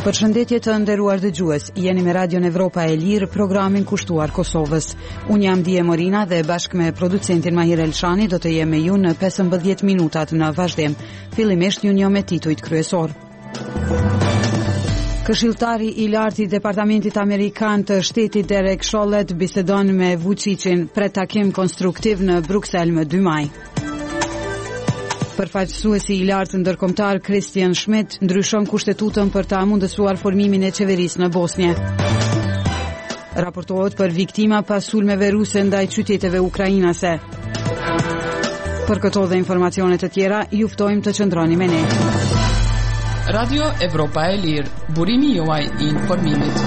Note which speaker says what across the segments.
Speaker 1: Përshëndetje të nderuar dëgjues, jeni me Radion Evropa e Lirë, programin kushtuar Kosovës. Unë jam Dije Morina dhe bashkë me producentin Mahir Elshani do të jem me ju në 15 minutat në vazhdim. Fillimisht një njoh me titujt kryesor. Këshilltari i lartë i Departamentit Amerikan të Shtetit Derek Chollet bisedon me Vučićin për takim konstruktiv në Bruksel më 2 maj. Përfaqësuesi i lartë ndërkombëtar Christian Schmidt ndryshon kushtetutën për ta mundësuar formimin e qeverisë në Bosnjë. Raportohet për viktima pas sulmeve ruse ndaj qyteteve ukrainase. Për këto dhe informacione të tjera, ju ftojmë të qëndroni me ne.
Speaker 2: Radio Evropa e Lirë, burimi juaj i informimit.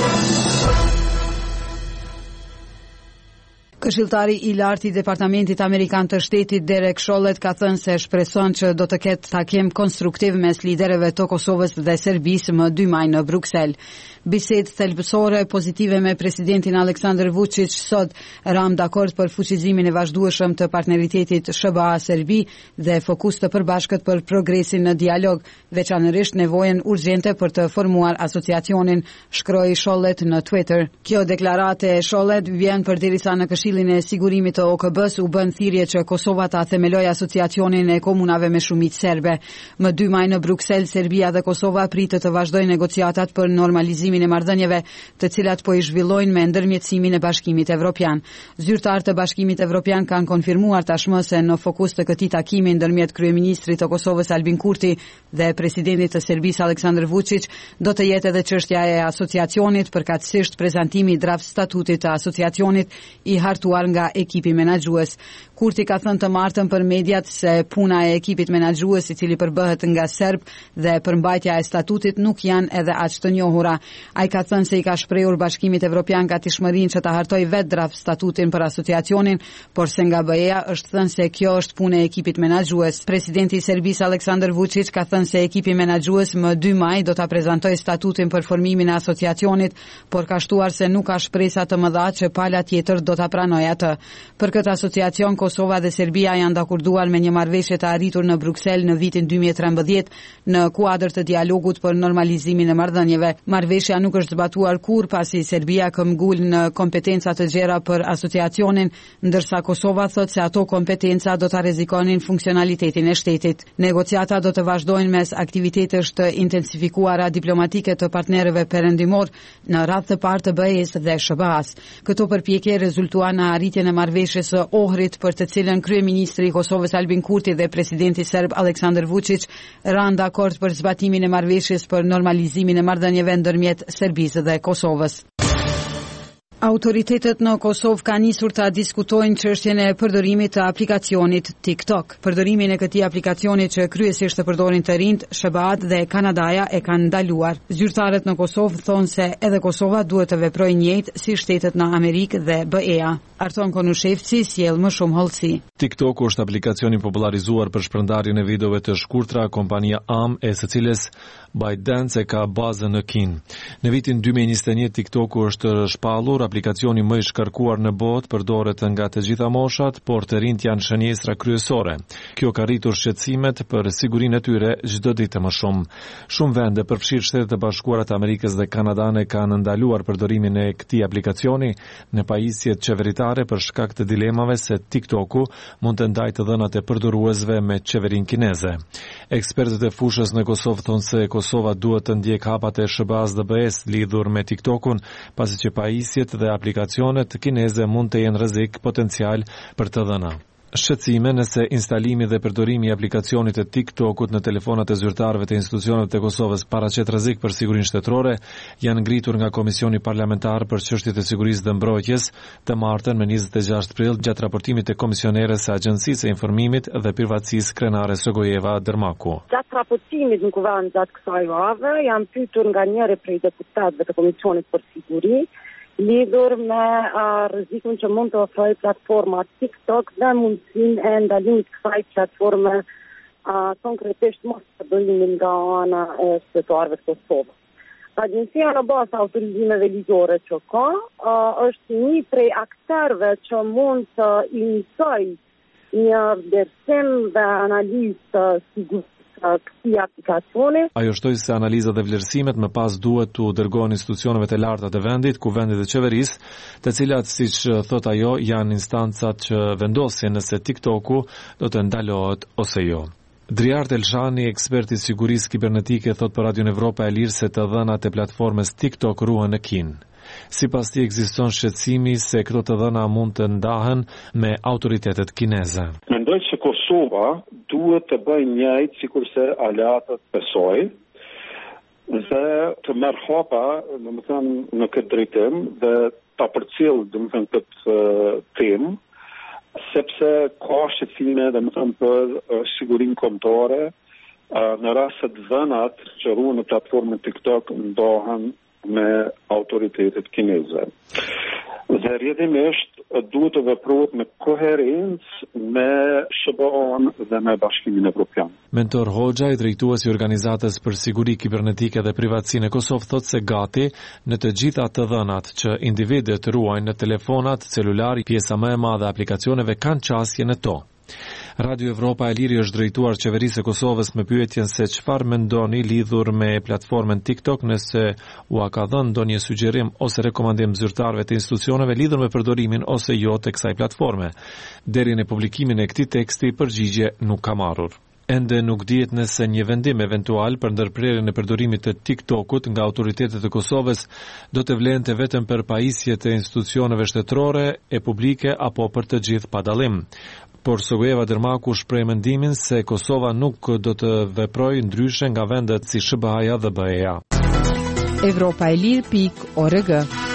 Speaker 1: Këshilltari i lartë i Departamentit Amerikan të Shtetit Derek Chollet ka thënë se shpreson që do të ketë takim konstruktiv mes liderëve të Kosovës dhe Serbisë më 2 maj në Bruksel. Bisedë thelbësore pozitive me presidentin Aleksandar Vučić sot ram dakord për fuqizimin e vazhdueshëm të partneritetit SBA-Serbi dhe fokus të përbashkët për progresin në dialog, veçanërisht nevojën urgjente për të formuar asociacionin, shkroi Chollet në Twitter. Kjo deklarate e Chollet vjen përderisa në Këshillin e Sigurimit të OKB-s u bën thirrje që Kosova ta themelojë asociacionin e komunave me shumicë serbe. Më 2 maj në Bruksel, Serbia dhe Kosova pritet të vazhdojnë negociatat për normalizimin e marrëdhënieve, të cilat po i zhvillojnë me ndërmjetësimin e Bashkimit Evropian. Zyrtarët e Bashkimit Evropian kanë konfirmuar tashmë se në fokus të këtij takimi ndërmjet kryeministrit të Kosovës Albin Kurti dhe presidentit të Serbisë Aleksandar Vučić do të jetë edhe çështja e asociacionit, përkatësisht prezantimi i draft statutit të asociacionit i hartuar nga ekipi menaxhues. Kurti ka thënë të martën për mediat se puna e ekipit menaxhues, i cili përbëhet nga serb, dhe përmbajtja e statutit nuk janë edhe aq të njohura. Ai ka thënë se i ka shprehur Bashkimit Evropian gatishmërinë që ta hartojë vetë draft statutin për asociacionin, por se nga BE-ja është thënë se kjo është punë e ekipit menaxhues. Presidenti i Serbisë Aleksandar Vučić ka thënë se ekipi menaxhues më 2 maj do ta prezantojë statutin për formimin e asociacionit, por ka shtuar se nuk ka shpresa të mëdha që pala tjetër do ta pranojë atë. Për këtë asociacion, Kosova dhe Serbia janë dakorduar me një marrëveshje të arritur në Bruksel në vitin 2013 në kuadër të dialogut për normalizimin e marrëdhënieve. Marrëveshja nuk është zbatuar kurrë pasi Serbia këmbgul në kompetenca të gjera për asociacionin, ndërsa Kosova thotë se ato kompetenca do ta rrezikonin funksionalitetin e shtetit. Negociata do të vazhdojnë mes aktivitetesh të intensifikuara diplomatike të partnerëve perëndimor në radhë të parë të BE-s dhe SBA-s. Këto përpjekje rezultuan në arritjen e marrëveshjes së Ohrit, për të cilën kryeministri i Kosovës Albin Kurti dhe presidenti serb Aleksandar Vučić ranë dakord për zbatimin e marrëveshjes për normalizimin e marrëdhënieve ndërmjet Serbisë dhe Kosovës. Autoritetet në Kosovë kanë nisur të diskutojnë çështjen e përdorimit të aplikacionit TikTok. Përdorimin e këtij aplikacioni që kryesisht të përdorin të rinjt, SBA-t dhe Kanadaja e kanë ndaluar. Zyrtarët në Kosovë thonë se edhe Kosova duhet të veprojë njëjtë si shtetet në Amerikë dhe BE-ja. Arton Konushevci sjell më shumë hollësi.
Speaker 3: TikTok është aplikacioni popularizuar për shpërndarjen e videove të shkurtra. Kompania AM, e së cilës ByteDance ka bazën në Kinë. Në vitin 2021 TikTok është shpallur, aplikacioni më i shkarkuar në botë, përdoret nga të gjitha moshat, por të rinjt janë shënjestra kryesore. Kjo ka rritur shqetësimet për sigurinë e tyre çdo ditë më shumë. Shumë vende, përfshirë Shtetet e Bashkuara të Amerikës dhe Kanadane, kanë ndaluar përdorimin e këtij aplikacioni në pajisjet qeveritare për shkak të dilemave se TikToku mund të ndajë të dhënat e përdoruesve me qeverinë kineze. Ekspertët e fushës në Kosovë thonë se Kosova duhet të ndjek hapat e SBA-s dhe BE-s lidhur me TikTokun, pasi që pajisjet dhe aplikacionet kineze mund të jenë rrezik potencial për të dhëna. Shqetësime nëse instalimi dhe përdorimi i aplikacionit të TikTokut në telefonat e zyrtarëve të institucioneve të Kosovës paraqet rrezik për sigurinë shtetërore janë ngritur nga Komisioni Parlamentar për Çështjet e Sigurisë dhe Mbrojtjes të martën me 26 prill gjatë raportimit të komisioneres së Agjencisë së Informimit dhe Privatësisë Krenare Sogojeva Dërmaku.
Speaker 4: Gjatë raportimit në kuvend gjatë kësaj jave janë pyetur nga njëri prej deputatëve të Komisionit për Siguri lidhur me rrezikun që mund të ofrojë platforma TikTok dhe mundësinë e ndalimit të kësaj platforme konkretisht mos përdorimin nga ana e qytetarëve të Kosovës. Agjencia në bazë autorizimeve ligjore që ka është një prej aktorëve që mund të iniciojë një vlerësim dhe analizë të sigurisë këtij aplikacioni.
Speaker 3: Ajo shtoi se analizat dhe vlerësimet më pas duhet t'u dërgohen institucioneve të larta të vendit, kuvendit dhe qeverisë, të cilat, siç thot ajo, janë instancat që vendosin nëse TikToku do të ndalohet ose jo. Driart Elshani, ekspert i sigurisë kibernetike, thot për Radion Evropa e Lirë se të dhënat e platformës TikTok ruhen në Kinë. Sipas tij ekziston shqetësimi se këto të dhëna mund të ndahen me autoritetet kineze.
Speaker 5: Mendoj se Kosova duhet të bëjë njëjtë sikurse aleatët besoj dhe të marrë hapa, domethënë, në këtë drejtim dhe ta përcjellë, domethënë, këtë temë, sepse ka shqetësime, domethënë, për sigurinë kombëtare në rast se të dhënat që ruhen në platformën TikTok ndahen me autoritetet kineze. Dhe rrjedhimisht duhet të veprohet me koherencë me SBA-n dhe me Bashkimin Evropian.
Speaker 3: Mentor Hoxha, i drejtuesi i Organizatës për Siguri Kibernetike dhe Privatësinë e Kosovë, thotë se gati në të gjitha të dhënat që individët ruajnë në telefonat, celular, pjesa më e madhe e aplikacioneve kanë qasje në to. Radio Evropa e Liri është drejtuar qeverisë së Kosovës me pyetjen se çfarë mendoni lidhur me platformën TikTok, nëse u ka dhënë ndonjë sugjerim ose rekomandim zyrtarëve të institucioneve lidhur me përdorimin ose jo të kësaj platforme. Deri në publikimin e këtij teksti përgjigje nuk ka marrur. Ende nuk dihet nëse një vendim eventual për ndërprerjen e përdorimit të TikTokut nga autoritetet e Kosovës do të vlente vetëm për pajisjet e institucioneve shtetërore e publike apo për të gjithë pa dallim. Por Sogojeva Dermaku shpreh mendimin se Kosova nuk do të veprojë ndryshe nga vendet si SBA-ja dhe BE-ja.
Speaker 1: Evropaelir.org.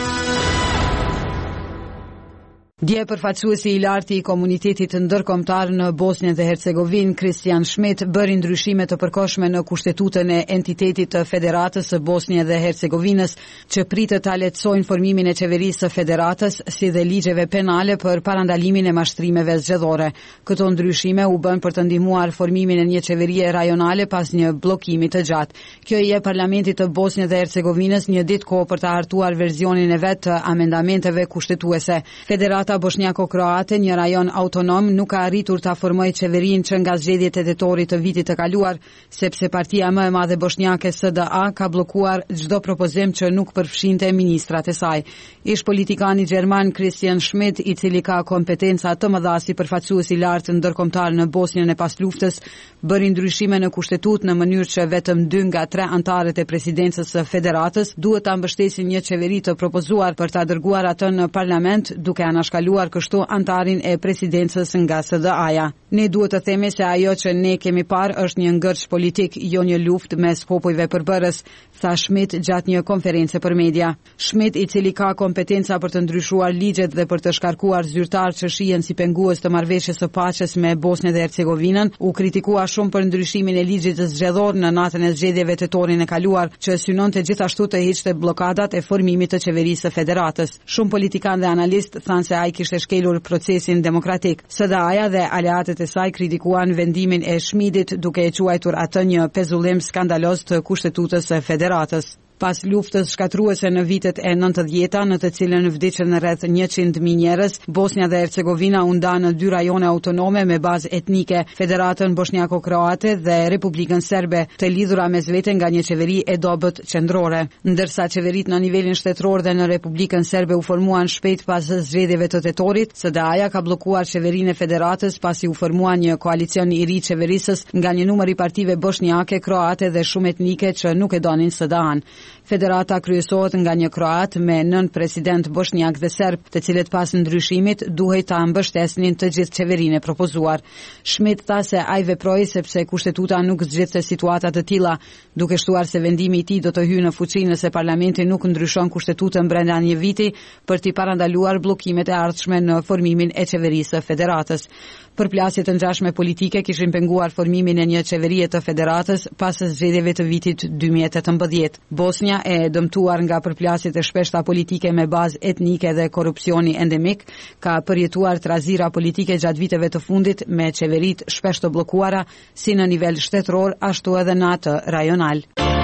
Speaker 1: Dje përfaqësuesi i lartë i komunitetit ndërkombëtar në Bosnjë dhe Hercegovinë, Kristian Schmidt, bëri ndryshime të përkohshme në kushtetutën e entitetit të Federatës së Bosnjë dhe Hercegovinës, që pritet ta lehtësojnë formimin e qeverisë së Federatës, si dhe ligjeve penale për parandalimin e mashtrimeve zgjedhore. Këto ndryshime u bën për të ndihmuar formimin e një qeverie rajonale pas një bllokimi të gjatë. Kjo i jep Parlamentit të Bosnjë dhe Hercegovinës një ditë kohë për të hartuar versionin e vet të amendamenteve kushtetuese. Federata bosnjako-kroate, një rajon autonom, nuk ka arritur ta formojë qeverinë që nga zgjedhjet e tetorit të vitit të kaluar, sepse partia më e madhe bosnjake SDA ka bllokuar çdo propozim që nuk përfshinte ministrat e saj. Ish politikani gjerman Christian Schmidt, i cili ka kompetenca të mëdha si përfaqësues i lartë ndërkombëtar në Bosnjën e pasluftës, bëri ndryshime në kushtetutë në mënyrë që vetëm 2 nga 3 anëtarët e presidencës së Federatës duhet ta mbështesin një qeveri të propozuar për ta dërguar atë në parlament, duke anashkaluar kështu antarin e presidencës nga SDA-ja. Ne duhet të themi se ajo që ne kemi parë është një ngërç politik, jo një luftë mes popujve përbërës, tha Schmidt gjatë një konferencë për media. Schmidt, i cili ka kompetenca për të ndryshuar ligjet dhe për të shkarkuar zyrtar që shihen si pengues të marrëveshjes së paqes me Bosnjën dhe Hercegovinën, u kritikua shumë për ndryshimin e ligjit zgjedhor në natën e zgjedhjeve tetorin e kaluar, që synonte gjithashtu të hiqte bllokadat e formimit të qeverisë së Federatës. Shumë politikanë dhe analistë thanë se ai kishte shkelur procesin demokratik. SDA-ja dhe aleatët e saj kritikuan vendimin e Schmidtit, duke e quajtur atë një pezullim skandaloz të kushtetutës së Federatës. Pas luftës shkatruese në vitet e 90-ta, në të cilën vdiqën rreth 100.000 njerëz, Bosnja dhe Hercegovina u nda në 2 rajone autonome me bazë etnike, Federatën Bosnjako-Kroate dhe Republikën Serbe, të lidhura mes vete nga një qeveri e dobët qendrore. Ndërsa qeveritë në nivelin shtetëror dhe në Republikën Serbe u formuan shpejt pas zgjedhjeve të tetorit, SDA-ja ka bllokuar qeverinë e Federatës pasi u formua një koalicion i ri qeverisës nga një numër i partive bosnjake, kroate dhe shumë etnike që nuk e donin SDA-n. Federata kryesohet nga një kroat me 9 president bosnjak dhe serb, të cilët pas ndryshimit duhej ta mbështesnin të gjithë qeverinë e propozuar. Schmidt tha se ai veproi sepse kushtetuta nuk zgjidhte situata të tilla, duke shtuar se vendimi i tij do të hyjë në fuqi nëse parlamenti nuk ndryshon kushtetutën brenda një viti për t'i parandaluar bllokimet e ardhshme në formimin e qeverisë së Federatës. Përplasje të ngjashme politike kishin penguar formimin e një qeverie të Federatës pas zgjedhjeve të vitit 2018. Bosnja, e dëmtuar nga përplasjet e shpeshta politike me bazë etnike dhe korrupsioni endemik, ka përjetuar trazira politike gjatë viteve të fundit me qeveritë shpesh të bllokuara si në nivel shtetëror ashtu edhe në atë rajonal.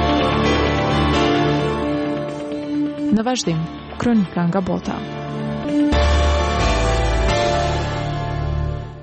Speaker 2: Në vazhdim, kronika nga bota.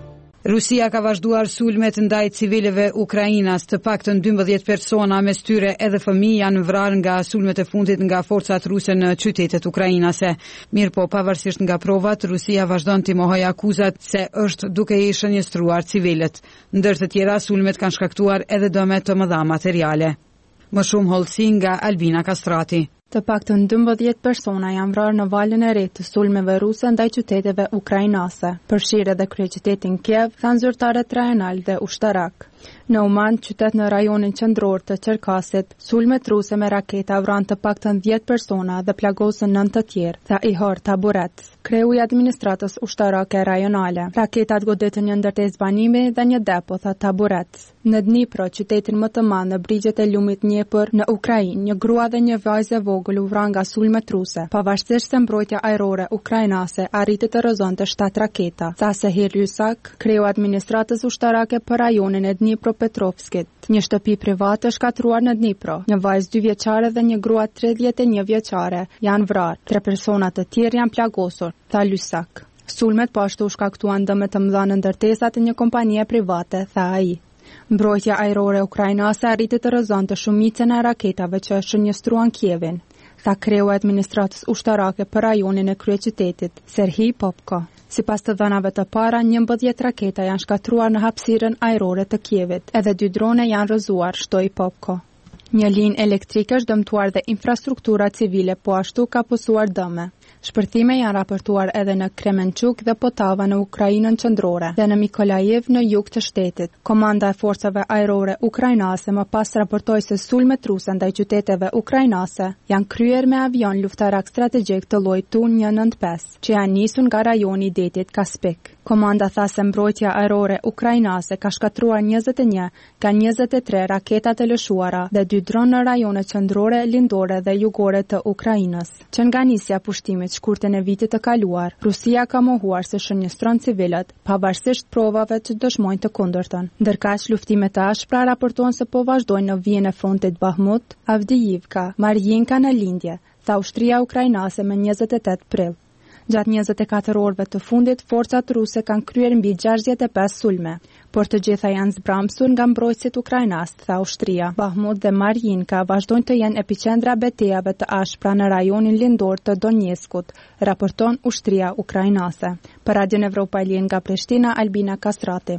Speaker 1: Rusia ka vazhduar sulmet ndaj civileve ukrainas, të paktën 12 persona, mes tyre edhe fëmijë, janë vrarë nga sulmet e fundit nga forcat ruse në qytetet ukrainase. Mirëpo, pavarësisht nga provat, Rusia vazhdon t'i mohojë akuzat se është duke i shënjestruar civilët. Ndër të tjera, sulmet kanë shkaktuar edhe dëme të mëdha materiale. Më shumë hollësi nga Albina Kastrati.
Speaker 6: Të paktën 12 persona janë vrarë në valën e re të sulmeve ruse ndaj qyteteve ukrainase, përfshirë edhe kryeqytetin Kiev, thanë zyrtarët rajonal dhe ushtarak. Në Uman, qytet në rajonin qendror të Çerkasit, sulmet ruse me raketa vranë të paktën 10 persona dhe plagosën 9 të tjerë, tha Ihor Taburets, kreu i administratës ushtarake rajonale. Raketat goditën një ndërtesë banimi dhe një depo, tha Taburets. Në Dnipro, qytetin më të madh në brigjet e lumit Dnepr në Ukrainë, një grua dhe një vajzë e vogël u vranë nga sulmet ruse, pavarësisht se mbrojtja ajrore ukrainase arriti të rrëzonte 7 raketa, tha Sehir Lysak, kreu administratës ushtarake për rajonin e Dnipropetrovskit. Një shtëpi private shkatruar në Dnipro, një vajzë 2 vjeçare dhe një grua 31 vjeçare janë vrarë. 3 persona të tjerë janë plagosur, tha Lysak. Sulmet po ashtu shkaktuan dëme të mëdha në ndërtesat e një kompanie private, tha ai. Mbrojtja ajrore ukrainase arriti të rrëzonte shumicën e raketave që shënjestruan Kievin, tha kreu e administratës ushtarake për rajonin e kryeqytetit, Serhij Popko. Sipas të dhënave të para, 11 raketa janë shkatruar në hapësirën ajrore të Kievit, edhe 2 drone janë rrëzuar, shtoi Popko. Një linjë elektrike është dëmtuar dhe infrastruktura civile po ashtu ka posuar dëme. Shpërthime janë raportuar edhe në Kremenchuk dhe Potava në Ukrainën qendrore dhe në Mikolajev në jug të shtetit. Komanda e forcave ajrore ukrainase më pas raportoi se sulmet ruse ndaj qyteteve ukrainase janë kryer me avion luftarak strategjik të llojit Tu-195, që janë nisur nga rajoni i detit Kaspik. Komanda tha se mbrojtja ajrore ukrainase ka shkatruar 21 nga 23 raketat e lëshuara dhe 2 dronë në rajonet qendrore, lindore dhe jugore të Ukrainës. Që nga nisja pushtimit shkurtën e vitit të kaluar, Rusia ka mohuar se shënjestron civilët, pavarësisht provave që dëshmojnë të kundërtën. Ndërkaq luftimet e ashpra raportohen se po vazhdojnë në vijën e frontit Bahmut, Avdiivka, Marjinka në lindje, tha ushtria ukrainase me 28 prill. Gjatë 24 orëve të fundit, forcat ruse kanë kryer mbi 65 sulme, por të gjitha janë zbramsur nga mbrojtësit ukrainas, tha ushtria. Bahmut dhe Marjinka vazhdojnë të jenë epiqendra betejave të ashpra në rajonin lindor të Donjeskut, raporton ushtria ukrainase. Për Radion Evropa nga Prishtina, Albina Kastrati.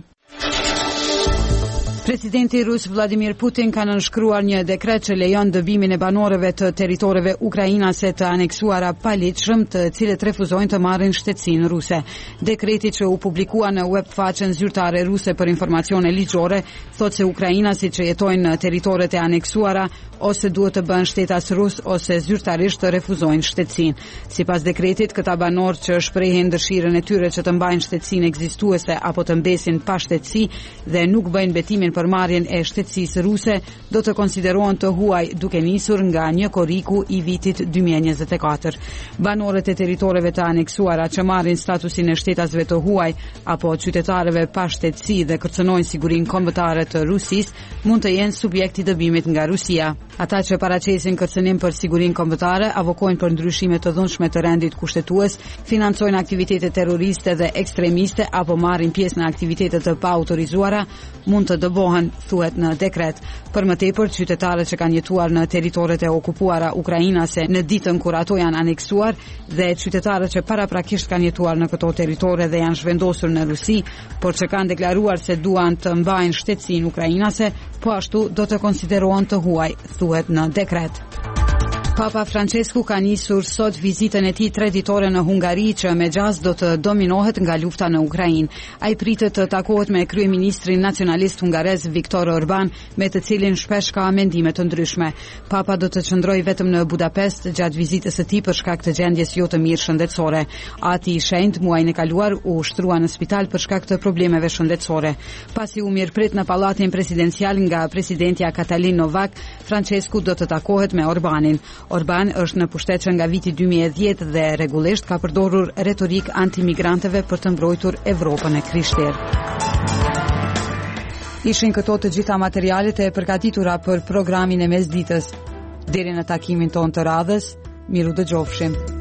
Speaker 1: Presidenti rus Vladimir Putin ka nënshkruar një dekret që lejon dëbimin e banorëve të territoreve ukrainase të aneksuara paligjshëm, të cilët refuzojnë të marrin shtetësinë ruse. Dekreti që u publikua në webfaqen zyrtare ruse për informacione ligjore thotë se ukrainasi që jetojnë në territoret e aneksuara ose duhet të bëhen shtetas rus ose zyrtarisht të refuzojnë shtetësinë. Sipas dekretit, këta banorë që shprehin dëshirën e tyre që të mbajnë shtetësinë ekzistuese apo të mbesin pa shtetësi dhe nuk bëjnë betimin për marrjen e shtetësisë ruse, do të konsiderohen të huaj duke nisur nga një koriku i vitit 2024. Banorët e territoreve të aneksuara që marrin statusin e shtetasve të huaj apo qytetarëve pa shtetësi dhe kërcënojnë sigurinë kombëtare të Rusisë mund të jenë subjekti dëbimit nga Rusia. Ata që paraqesin kërcënim për sigurinë kombëtare, avokojnë për ndryshime të dhunshme të rendit kushtetues, financojnë aktivitete terroriste dhe ekstremiste apo marrin pjesë në aktivitete të paautorizuara, mund të dëbohen, thuhet në dekret. Për më tepër, qytetarët që kanë jetuar në territoret e okupuara ukrainase në ditën kur ato janë aneksuar dhe qytetarët që paraprakisht kanë jetuar në këto territore dhe janë zhvendosur në Rusi, por që kanë deklaruar se duan të mbajnë shtetësinë ukrainase, po ashtu do të konsiderohen të huaj, thuhet në dekret. Papa Francesku ka nisur sot vizitën e tij 3 ditore në Hungari, që me gjas do të dominohet nga lufta në Ukrainë. Ai pritet të takohet me kryeministrin nacionalist hungarez Viktor Orban, me të cilin shpesh ka mendime të ndryshme. Papa do të qëndrojë vetëm në Budapest gjatë vizitës së tij për shkak të gjendjes jo të mirë shëndetësore. Ati i shenjtë muajin e kaluar u shtrua në spital për shkak të problemeve shëndetësore. Pasi u mirëprit në pallatin presidencial nga presidentja Katalin Novak, Francesku do të takohet me Orbanin. Orban është në pushtet që nga viti 2010 dhe rregullisht ka përdorur retorik antimigranteve për të mbrojtur Evropën e krishterë. Ishin këto të gjitha materialet e përgatitura për programin e mesditës. Deri në takimin ton të radhës, miru dëgjofshim.